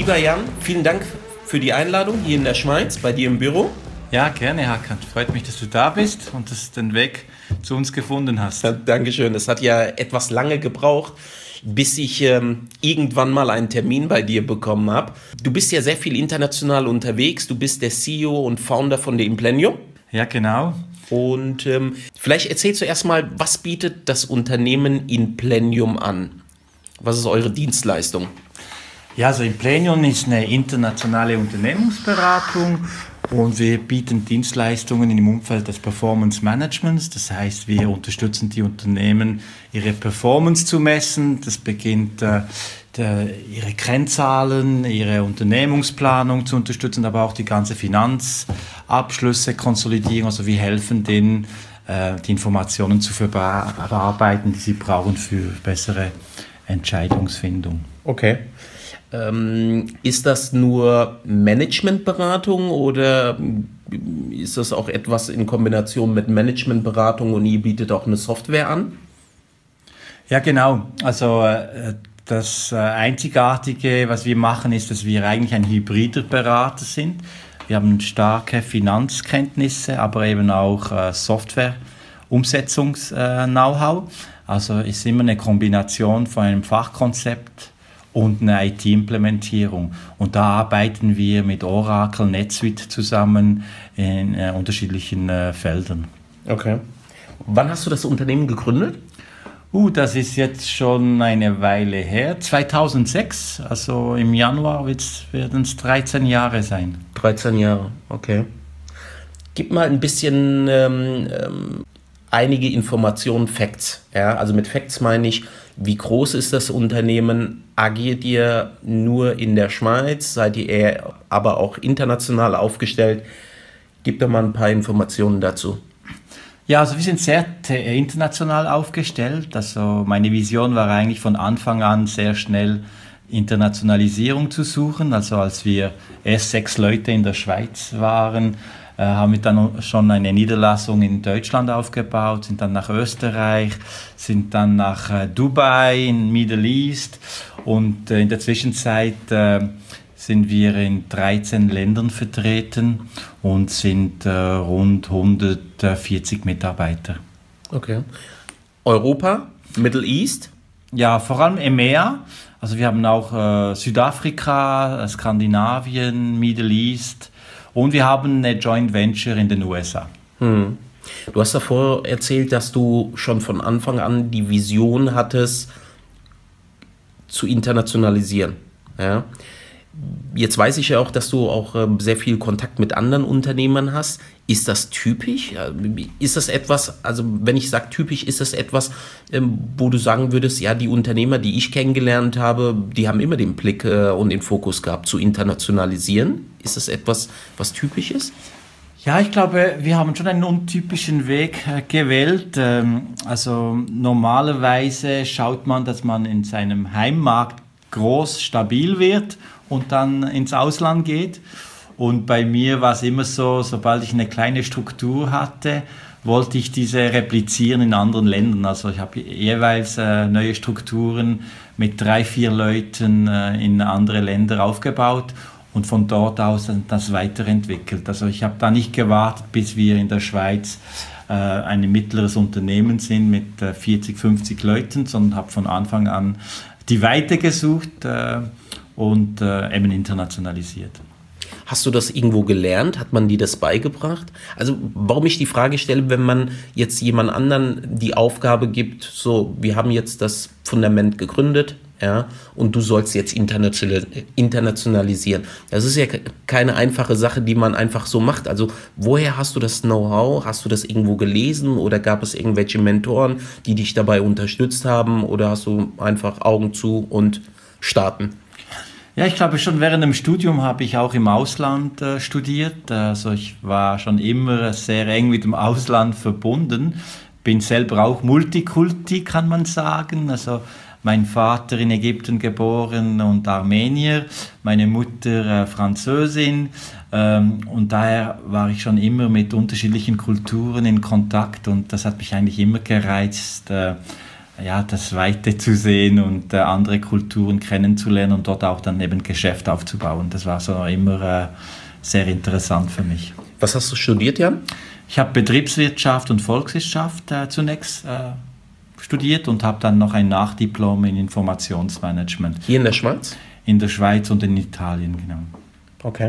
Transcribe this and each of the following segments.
Lieber Jan, vielen Dank für die Einladung hier in der Schweiz, bei dir im Büro. Ja, gerne, Hakan. Freut mich, dass du da bist und dass du den Weg zu uns gefunden hast. Ja, Dankeschön. Es hat ja etwas lange gebraucht, bis ich irgendwann mal einen Termin bei dir bekommen habe. Du bist ja sehr viel international unterwegs. Du bist der CEO und Founder von der Implenium. Ja, genau. Und vielleicht erzählst du erstmal, was bietet das Unternehmen Implenium an? Was ist eure Dienstleistung? Ja, also Implenium ist eine internationale Unternehmensberatung und wir bieten Dienstleistungen im Umfeld des Performance Managements. Das heißt, wir unterstützen die Unternehmen, ihre Performance zu messen. Das beginnt ihre Kennzahlen, ihre Unternehmensplanung zu unterstützen, aber auch die ganze Finanzabschlüsse, Konsolidierung. Also wir helfen denen, die Informationen zu verarbeiten, die sie brauchen für bessere Entscheidungsfindung. Okay. Ist das nur Managementberatung oder ist das auch etwas in Kombination mit Managementberatung und ihr bietet auch eine Software an? Ja, genau. Also das Einzigartige, was wir machen, ist, dass wir eigentlich ein hybrider Berater sind. Wir haben starke Finanzkenntnisse, aber eben auch Software-Umsetzungs-Know-how. Also ist immer eine Kombination von einem Fachkonzept und eine IT-Implementierung. Und da arbeiten wir mit Oracle, NetSuite zusammen in unterschiedlichen Feldern. Okay. Wann hast du das Unternehmen gegründet? Das ist jetzt schon eine Weile her. 2006, also im Januar werden es 13 Jahre sein. 13 Jahre, okay. Gib mal ein bisschen einige Informationen, Facts. Ja? Also mit Facts meine ich, wie groß ist das Unternehmen? Agiert ihr nur in der Schweiz? Seid ihr eher aber auch international aufgestellt? Gib doch mal ein paar Informationen dazu. Ja, also wir sind sehr international aufgestellt. Also meine Vision war eigentlich von Anfang an sehr schnell Internationalisierung zu suchen. Also als wir erst 6 Leute in der Schweiz waren, haben wir dann schon eine Niederlassung in Deutschland aufgebaut, sind dann nach Österreich, sind dann nach Dubai in Middle East und in der Zwischenzeit sind wir in 13 Ländern vertreten und sind rund 140 Mitarbeiter. Okay. Europa, Middle East? Ja, vor allem EMEA. Also wir haben auch Südafrika, Skandinavien, Middle East. Und wir haben eine Joint Venture in den USA. Du hast davor erzählt, dass du schon von Anfang an die Vision hattest, zu internationalisieren. Ja? Jetzt weiß ich ja auch, dass du auch sehr viel Kontakt mit anderen Unternehmern hast. Ist das typisch? Ist das etwas, also wenn ich sage typisch, ist das etwas, wo du sagen würdest, ja, die Unternehmer, die ich kennengelernt habe, die haben immer den Blick und den Fokus gehabt, zu internationalisieren? Ist das etwas, was typisch ist? Ja, ich glaube, wir haben schon einen untypischen Weg gewählt. Also normalerweise schaut man, dass man in seinem Heimmarkt groß, stabil wird und dann ins Ausland geht. Und bei mir war es immer so, sobald ich eine kleine Struktur hatte, wollte ich diese replizieren in anderen Ländern. Also ich habe jeweils neue Strukturen mit 3-4 Leuten in andere Länder aufgebaut und von dort aus das weiterentwickelt. Also ich habe da nicht gewartet, bis wir in der Schweiz ein mittleres Unternehmen sind mit 40, 50 Leuten, sondern habe von Anfang an die Weite gesucht und eben internationalisiert. Hast du das irgendwo gelernt? Hat man dir das beigebracht? Also warum ich die Frage stelle, wenn man jetzt jemand anderen die Aufgabe gibt, so, wir haben jetzt das Fundament gegründet, ja, und du sollst jetzt internationalisieren. Das ist ja keine einfache Sache, die man einfach so macht. Also woher hast du das Know-how? Hast du das irgendwo gelesen oder gab es irgendwelche Mentoren, die dich dabei unterstützt haben, oder hast du einfach Augen zu und starten? Ja, ich glaube schon während dem Studium habe ich auch im Ausland studiert. Also ich war schon immer sehr eng mit dem Ausland verbunden. Bin selber auch Multikulti, kann man sagen. Also mein Vater in Ägypten geboren und Armenier, meine Mutter Französin. Und daher war ich schon immer mit unterschiedlichen Kulturen in Kontakt und das hat mich eigentlich immer gereizt, das Weite zu sehen und andere Kulturen kennenzulernen und dort auch dann eben Geschäft aufzubauen. Das war so immer sehr interessant für mich. Was hast du studiert, Jan? Ich habe Betriebswirtschaft und Volkswirtschaft zunächst studiert und habe dann noch ein Nachdiplom in Informationsmanagement. Hier in der Schweiz? In der Schweiz und in Italien, genau. Okay.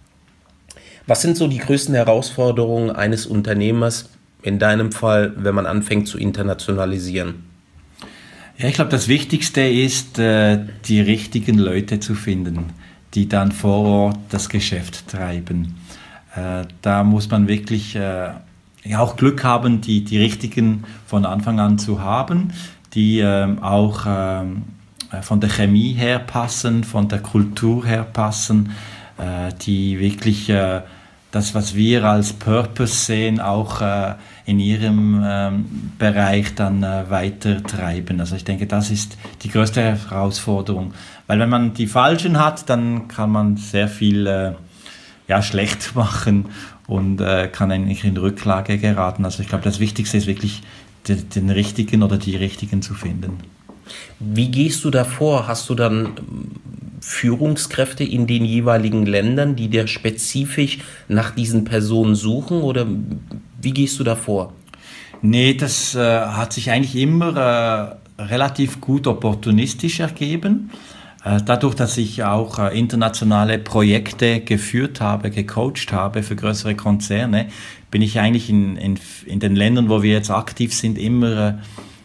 Was sind so die größten Herausforderungen eines Unternehmers, in deinem Fall, wenn man anfängt zu internationalisieren? Ja, ich glaube, das Wichtigste ist, die richtigen Leute zu finden, die dann vor Ort das Geschäft treiben. Da muss man wirklich auch Glück haben, die richtigen von Anfang an zu haben, die auch von der Chemie her passen, von der Kultur her passen, die wirklich das, was wir als Purpose sehen, auch in ihrem Bereich dann weiter treiben. Also ich denke, das ist die größte Herausforderung. Weil wenn man die Falschen hat, dann kann man sehr viel schlecht machen und kann eigentlich in Rücklage geraten. Also ich glaube, das Wichtigste ist wirklich, den Richtigen oder die Richtigen zu finden. Wie gehst du da vor? Hast du dann Führungskräfte in den jeweiligen Ländern, die dir spezifisch nach diesen Personen suchen, oder wie gehst du da vor? Nee, das hat sich eigentlich immer relativ gut opportunistisch ergeben. Dadurch, dass ich auch internationale Projekte geführt habe, gecoacht habe für größere Konzerne, bin ich eigentlich in den Ländern, wo wir jetzt aktiv sind, immer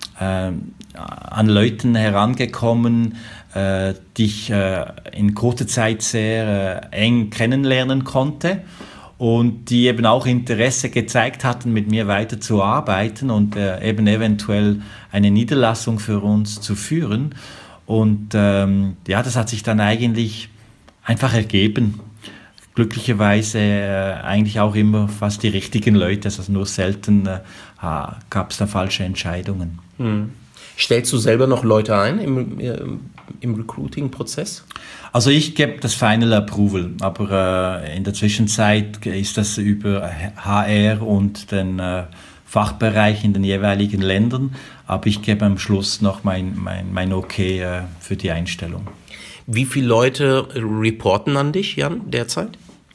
an Leuten herangekommen, die ich in kurzer Zeit sehr eng kennenlernen konnte und die eben auch Interesse gezeigt hatten, mit mir weiterzuarbeiten und eben eventuell eine Niederlassung für uns zu führen. Und das hat sich dann eigentlich einfach ergeben. Glücklicherweise eigentlich auch immer fast die richtigen Leute, also nur selten gab es da falsche Entscheidungen. Stellst du selber noch Leute ein im Recruiting-Prozess? Also ich gebe das Final Approval, aber in der Zwischenzeit ist das über HR und den Fachbereich in den jeweiligen Ländern, aber ich gebe am Schluss noch mein Okay für die Einstellung. Wie viele Leute reporten an dich, Jan, derzeit?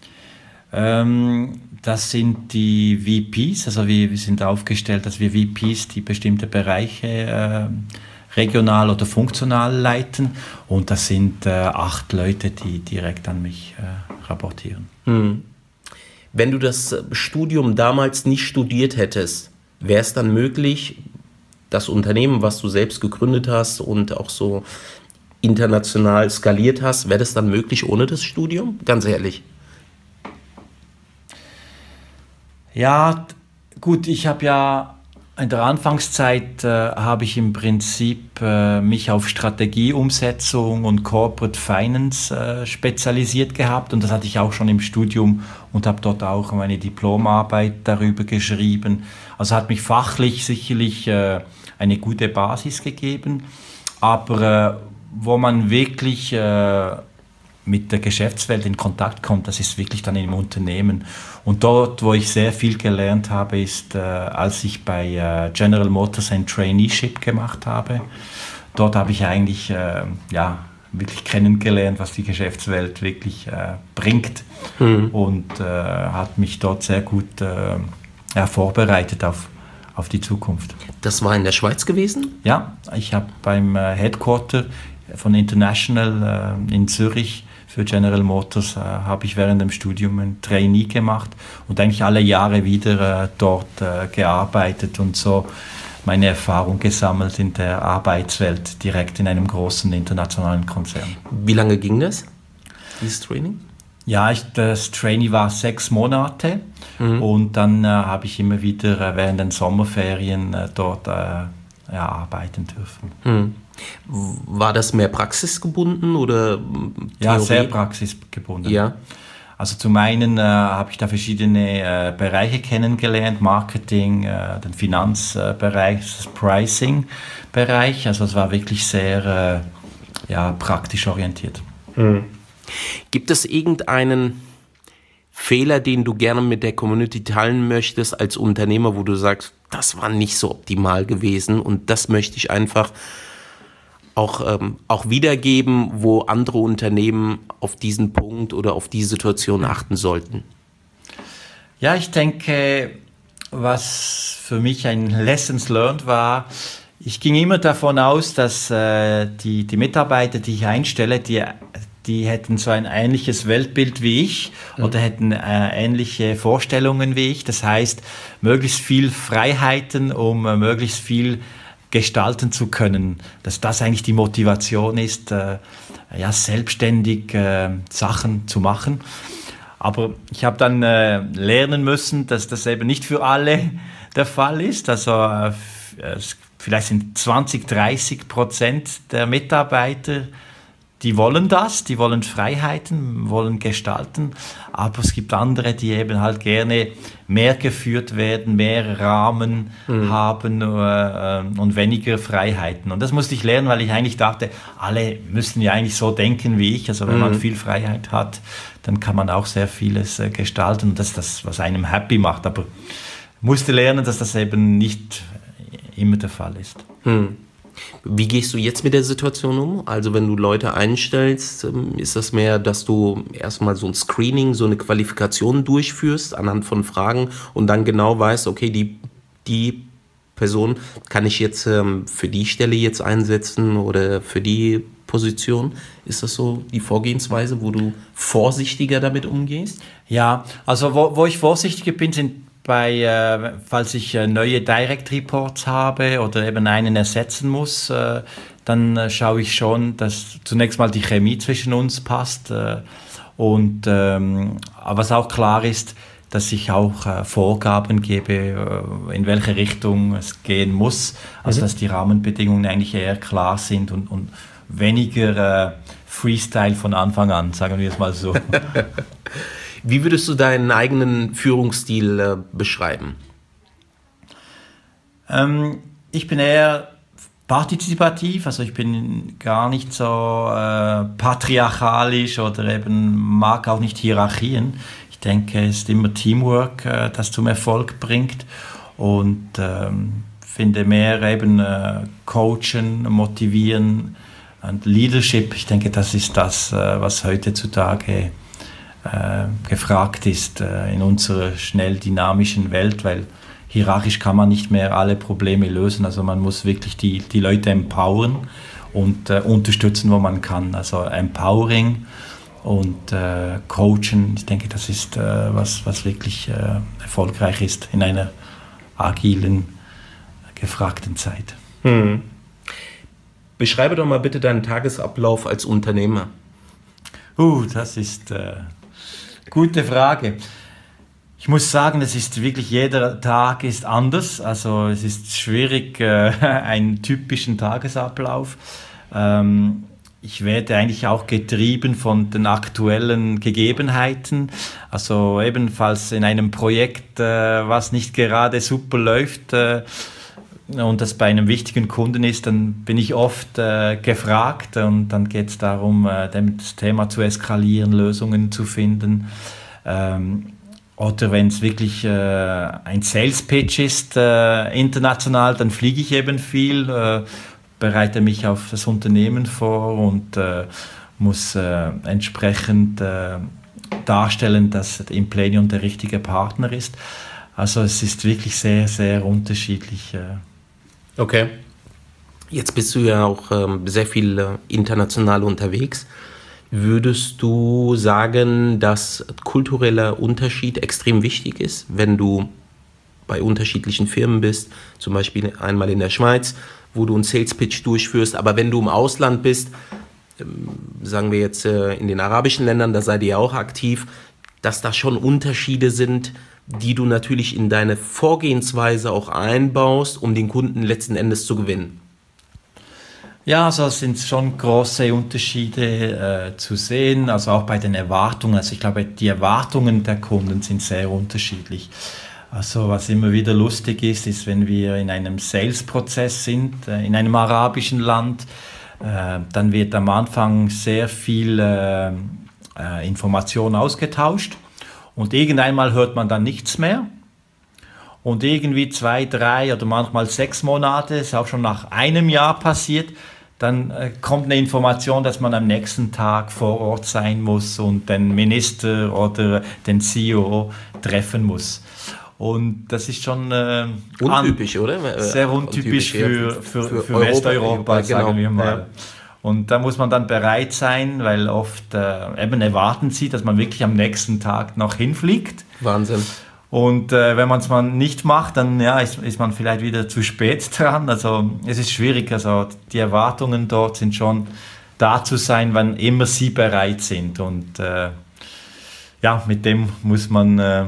Das sind die VPs, also wir sind aufgestellt, dass wir VPs die bestimmte Bereiche regional oder funktional leiten und das sind 8 Leute, die direkt an mich rapportieren. Wenn du das Studium damals nicht studiert hättest, wäre es dann möglich, das Unternehmen, was du selbst gegründet hast und auch so international skaliert hast, wäre das dann möglich ohne das Studium? Ganz ehrlich. Ja, gut, ich habe ja in der Anfangszeit habe ich im Prinzip mich auf Strategieumsetzung und Corporate Finance spezialisiert gehabt und das hatte ich auch schon im Studium und habe dort auch meine Diplomarbeit darüber geschrieben. Also hat mich fachlich sicherlich eine gute Basis gegeben, aber wo man wirklich mit der Geschäftswelt in Kontakt kommt, das ist wirklich dann im Unternehmen. Und dort, wo ich sehr viel gelernt habe, ist, als ich bei General Motors ein Traineeship gemacht habe. Dort habe ich eigentlich wirklich kennengelernt, was die Geschäftswelt wirklich bringt und hat mich dort sehr gut vorbereitet auf die Zukunft. Das war in der Schweiz gewesen? Ja, ich habe beim Headquarter von International in Zürich für General Motors habe ich während dem Studium ein Trainee gemacht und eigentlich alle Jahre wieder dort gearbeitet und so meine Erfahrung gesammelt in der Arbeitswelt direkt in einem großen internationalen Konzern. Wie lange ging das, dieses Training? Ja, das Trainee war 6 Monate und dann habe ich immer wieder während den Sommerferien dort arbeiten dürfen. War das mehr praxisgebunden oder Theorie? Ja, sehr praxisgebunden. Ja. Also zum einen habe ich da verschiedene Bereiche kennengelernt, Marketing, den Finanzbereich, das Pricing-Bereich. Also es war wirklich sehr praktisch orientiert. Gibt es irgendeinen Fehler, den du gerne mit der Community teilen möchtest als Unternehmer, wo du sagst, das war nicht so optimal gewesen und das möchte ich einfach auch wiedergeben, wo andere Unternehmen auf diesen Punkt oder auf die Situation achten sollten? Ja, ich denke, was für mich ein Lessons learned war, ich ging immer davon aus, dass die Mitarbeiter, die ich einstelle, die hätten so ein ähnliches Weltbild wie ich oder hätten ähnliche Vorstellungen wie ich. Das heißt, möglichst viel Freiheiten, um möglichst viel gestalten zu können. Dass das eigentlich die Motivation ist, selbstständig Sachen zu machen. Aber ich habe dann lernen müssen, dass das eben nicht für alle der Fall ist. Also vielleicht sind 20-30% der Mitarbeiter, die wollen das, die wollen Freiheiten, wollen gestalten, aber es gibt andere, die eben halt gerne mehr geführt werden, mehr Rahmen haben und weniger Freiheiten. Und das musste ich lernen, weil ich eigentlich dachte, alle müssen ja eigentlich so denken wie ich. Also wenn man viel Freiheit hat, dann kann man auch sehr vieles gestalten und das ist das, was einem happy macht. Aber ich musste lernen, dass das eben nicht immer der Fall ist. Wie gehst du jetzt mit der Situation um? Also wenn du Leute einstellst, ist das mehr, dass du erstmal so ein Screening, so eine Qualifikation durchführst anhand von Fragen und dann genau weißt, okay, die Person kann ich jetzt für die Stelle jetzt einsetzen oder für die Position? Ist das so die Vorgehensweise, wo du vorsichtiger damit umgehst? Ja, also wo ich vorsichtiger bin, sind falls ich neue Direct Reports habe oder eben einen ersetzen muss, dann schaue ich schon, dass zunächst mal die Chemie zwischen uns passt und was auch klar ist, dass ich auch Vorgaben gebe, in welche Richtung es gehen muss, also dass die Rahmenbedingungen eigentlich eher klar sind und weniger Freestyle von Anfang an, sagen wir es mal so. Wie würdest du deinen eigenen Führungsstil beschreiben? Ich bin eher partizipativ, also ich bin gar nicht so patriarchalisch oder eben mag auch nicht Hierarchien. Ich denke, es ist immer Teamwork, das zum Erfolg bringt und finde mehr eben coachen, motivieren und Leadership. Ich denke, das ist das, was heutzutage gefragt ist in unserer schnell dynamischen Welt, weil hierarchisch kann man nicht mehr alle Probleme lösen, also man muss wirklich die Leute empowern und unterstützen, wo man kann, also Empowering und Coachen, ich denke, das ist was wirklich erfolgreich ist in einer agilen, gefragten Zeit. Beschreibe doch mal bitte deinen Tagesablauf als Unternehmer. Das ist gute Frage. Ich muss sagen, es ist wirklich, jeder Tag ist anders. Also es ist schwierig, einen typischen Tagesablauf. Ich werde eigentlich auch getrieben von den aktuellen Gegebenheiten. Also ebenfalls in einem Projekt, was nicht gerade super läuft und das bei einem wichtigen Kunden ist, dann bin ich oft gefragt und dann geht es darum, das Thema zu eskalieren, Lösungen zu finden. Oder wenn es wirklich ein Sales Pitch ist, international, dann fliege ich eben viel, bereite mich auf das Unternehmen vor und muss entsprechend darstellen, dass Implenion der richtige Partner ist. Also es ist wirklich sehr, sehr unterschiedlich. Okay. Jetzt bist du ja auch sehr viel international unterwegs. Würdest du sagen, dass kultureller Unterschied extrem wichtig ist, wenn du bei unterschiedlichen Firmen bist, zum Beispiel einmal in der Schweiz, wo du einen Sales Pitch durchführst, aber wenn du im Ausland bist, sagen wir jetzt in den arabischen Ländern, da seid ihr ja auch aktiv, dass da schon Unterschiede sind, die du natürlich in deine Vorgehensweise auch einbaust, um den Kunden letzten Endes zu gewinnen? Ja, also es sind schon große Unterschiede zu sehen, also auch bei den Erwartungen. Also ich glaube, die Erwartungen der Kunden sind sehr unterschiedlich. Also was immer wieder lustig ist, wenn wir in einem Sales-Prozess sind, in einem arabischen Land, dann wird am Anfang sehr viel Information ausgetauscht und irgendeinmal hört man dann nichts mehr. und irgendwie 2, 3 oder manchmal 6 Monate, ist auch schon nach einem Jahr passiert, dann kommt eine Information, dass man am nächsten Tag vor Ort sein muss und den Minister oder den CEO treffen muss. Und das ist schon untypisch, oder? Sehr untypisch für Westeuropa, sagen wir mal. Ja. Und da muss man dann bereit sein, weil oft eben erwarten sie, dass man wirklich am nächsten Tag noch hinfliegt. Wahnsinn. Und wenn man es mal nicht macht, dann ist man vielleicht wieder zu spät dran. Also es ist schwierig. Also die Erwartungen dort sind schon da zu sein, wann immer sie bereit sind. Und mit dem muss man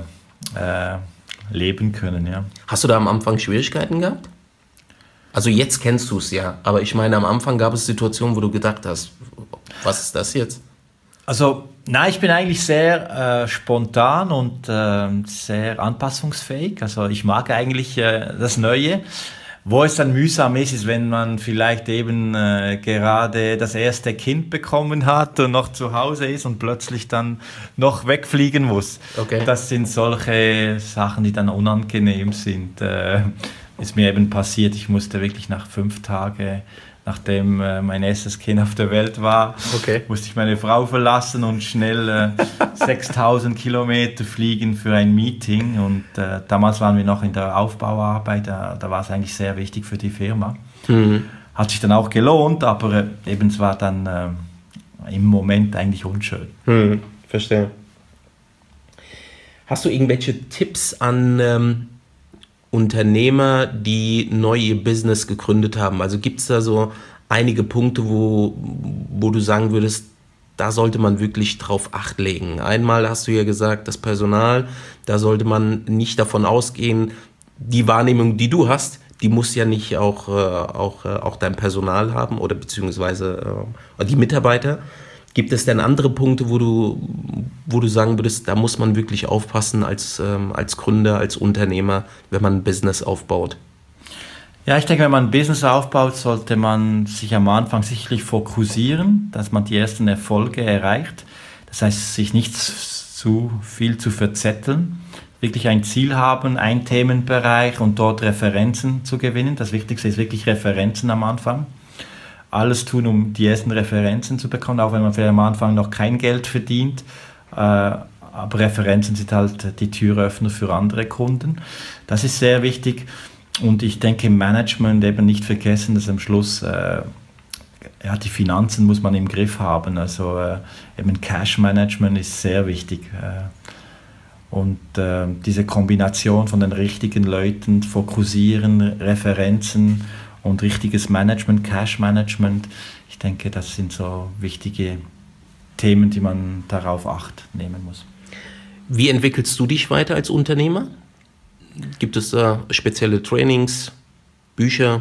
leben können. Ja. Hast du da am Anfang Schwierigkeiten gehabt? Also jetzt kennst du es ja, aber ich meine, am Anfang gab es Situationen, wo du gedacht hast, was ist das jetzt? Also, nein, ich bin eigentlich sehr spontan und sehr anpassungsfähig. Also ich mag eigentlich das Neue. Wo es dann mühsam ist, wenn man vielleicht eben gerade das erste Kind bekommen hat und noch zu Hause ist und plötzlich dann noch wegfliegen muss. Okay. Das sind solche Sachen, die dann unangenehm sind. Ist mir eben passiert, ich musste wirklich nach 5 Tagen, nachdem mein erstes Kind auf der Welt war, musste ich meine Frau verlassen und schnell 6000 Kilometer fliegen für ein Meeting. Und damals waren wir noch in der Aufbauarbeit, da war es eigentlich sehr wichtig für die Firma. Mhm. Hat sich dann auch gelohnt, aber eben es war dann im Moment eigentlich unschön. Mhm. Verstehe. Hast du irgendwelche Tipps an Unternehmer, die neu ihr Business gegründet haben? Also gibt es da so einige Punkte, wo du sagen würdest, da sollte man wirklich drauf Acht legen? Einmal hast du ja gesagt, das Personal, da sollte man nicht davon ausgehen, die Wahrnehmung, die du hast, die muss ja nicht auch dein Personal haben oder beziehungsweise die Mitarbeiter. Gibt es denn andere Punkte, wo du sagen würdest, da muss man wirklich aufpassen als Gründer, als Unternehmer, wenn man ein Business aufbaut? Ja, ich denke, wenn man ein Business aufbaut, sollte man sich am Anfang sicherlich fokussieren, dass man die ersten Erfolge erreicht. Das heißt, sich nicht zu viel zu verzetteln, wirklich ein Ziel haben, einen Themenbereich und dort Referenzen zu gewinnen. Das Wichtigste ist wirklich Referenzen am Anfang. Alles tun, um die ersten Referenzen zu bekommen, auch wenn man vielleicht am Anfang noch kein Geld verdient. Aber Referenzen sind halt die Türöffner für andere Kunden. Das ist sehr wichtig. Und ich denke, im Management eben nicht vergessen, dass am Schluss die Finanzen muss man im Griff haben. Also eben Cash-Management ist sehr wichtig. Und diese Kombination von den richtigen Leuten, Fokussieren, Referenzen und richtiges Management, Cash-Management, ich denke, das sind so wichtige Themen, die man darauf Acht nehmen muss. Wie entwickelst du dich weiter als Unternehmer? Gibt es da spezielle Trainings, Bücher?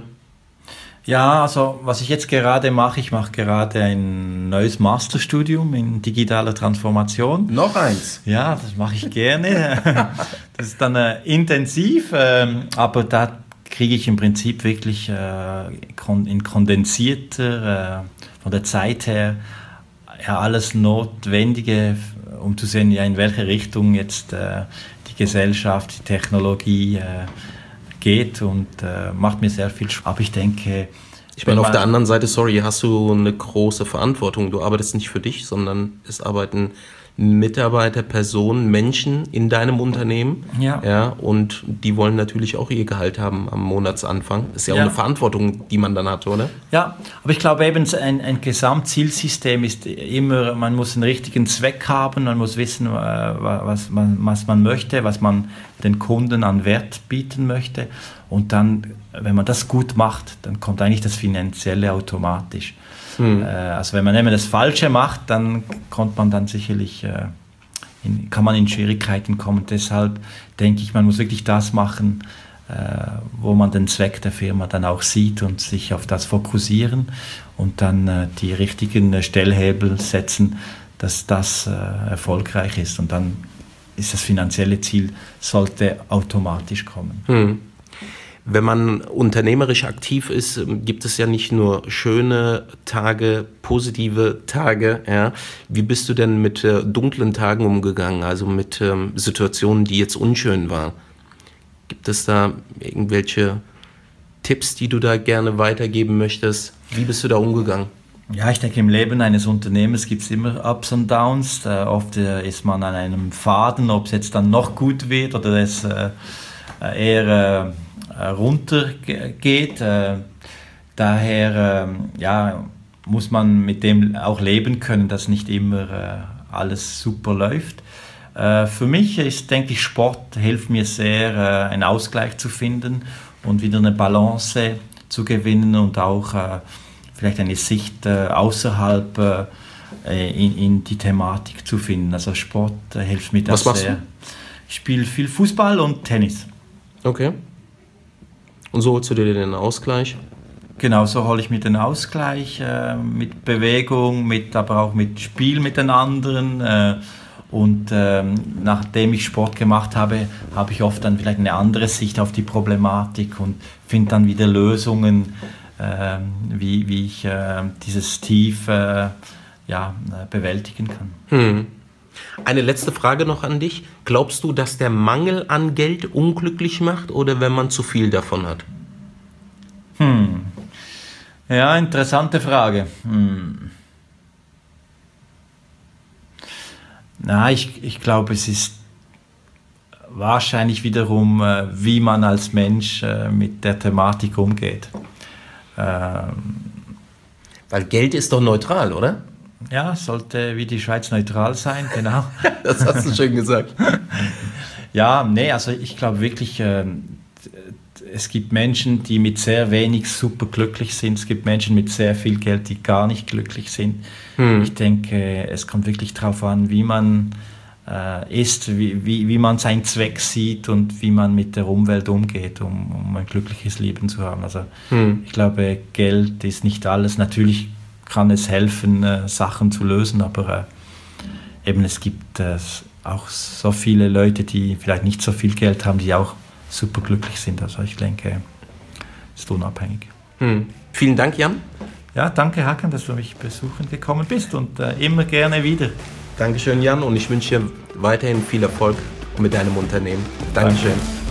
Ja, also was ich jetzt gerade mache, ich mache gerade ein neues Masterstudium in digitaler Transformation. Noch eins? Ja, das mache ich gerne. Das ist dann intensiv, aber da kriege ich im Prinzip wirklich in kondensierter, von der Zeit her, alles Notwendige, um zu sehen, in welche Richtung jetzt die Gesellschaft, die Technologie geht und macht mir sehr viel Spaß. Aber ich denke... Ich meine, auf der anderen Seite, hast du eine große Verantwortung. Du arbeitest nicht für dich, sondern es arbeiten Mitarbeiter, Personen, Menschen in deinem Unternehmen. Ja, und die wollen natürlich auch ihr Gehalt haben am Monatsanfang. Das ist ja auch eine Verantwortung, die man dann hat, oder? Ja, aber ich glaube eben, ein Gesamtzielsystem ist immer, man muss einen richtigen Zweck haben, man muss wissen, was man möchte, was man den Kunden an Wert bieten möchte. Und dann, wenn man das gut macht, dann kommt eigentlich das Finanzielle automatisch. Also wenn man eben das Falsche macht, dann kommt man dann sicherlich, kann man in Schwierigkeiten kommen. Deshalb denke ich, man muss wirklich das machen, wo man den Zweck der Firma dann auch sieht und sich auf das fokussieren und dann die richtigen Stellhebel setzen, dass das erfolgreich ist. Und dann ist das finanzielle Ziel, sollte automatisch kommen. Wenn man unternehmerisch aktiv ist, gibt es ja nicht nur schöne Tage, positive Tage. Ja. Wie bist du denn mit dunklen Tagen umgegangen, also mit Situationen, die jetzt unschön waren? Gibt es da irgendwelche Tipps, die du da gerne weitergeben möchtest? Wie bist du da umgegangen? Ja, ich denke, im Leben eines Unternehmers gibt es immer Ups und Downs. Oft ist man an einem Faden, ob es jetzt dann noch gut wird oder es eher runter geht. Daher muss man mit dem auch leben können, dass nicht immer alles super läuft. Für mich ist, denke ich, Sport hilft mir sehr, einen Ausgleich zu finden und wieder eine Balance zu gewinnen und auch vielleicht eine Sicht außerhalb in die Thematik zu finden. Also Sport hilft mir das sehr. Was machst du? Ich spiele viel Fußball und Tennis. Okay. Und so holst du dir den Ausgleich? Genau, so hole ich mir den Ausgleich mit Bewegung, aber auch mit Spiel mit den anderen. Und nachdem ich Sport gemacht habe, habe ich oft dann vielleicht eine andere Sicht auf die Problematik und finde dann wieder Lösungen, wie ich dieses Tief bewältigen kann. Eine letzte Frage noch an dich. Glaubst du, dass der Mangel an Geld unglücklich macht oder wenn man zu viel davon hat? Ja, interessante Frage. Na, ich glaube, es ist wahrscheinlich wiederum, wie man als Mensch mit der Thematik umgeht. Weil Geld ist doch neutral, oder? Ja, sollte wie die Schweiz neutral sein, genau. Das hast du schön gesagt. Ja, nee, also ich glaube wirklich, es gibt Menschen, die mit sehr wenig super glücklich sind. Es gibt Menschen mit sehr viel Geld, die gar nicht glücklich sind. Ich denke, es kommt wirklich darauf an, wie man ist, wie man seinen Zweck sieht und wie man mit der Umwelt umgeht, um ein glückliches Leben zu haben. Also ich glaube, Geld ist nicht alles. Natürlich kann es helfen, Sachen zu lösen, aber eben es gibt auch so viele Leute, die vielleicht nicht so viel Geld haben, die auch super glücklich sind. Also ich denke, es ist unabhängig. Vielen Dank, Jan. Ja, danke, Hakan, dass du mich besuchen gekommen bist und immer gerne wieder. Dankeschön, Jan, und ich wünsche dir weiterhin viel Erfolg mit deinem Unternehmen. Dankeschön. Danke.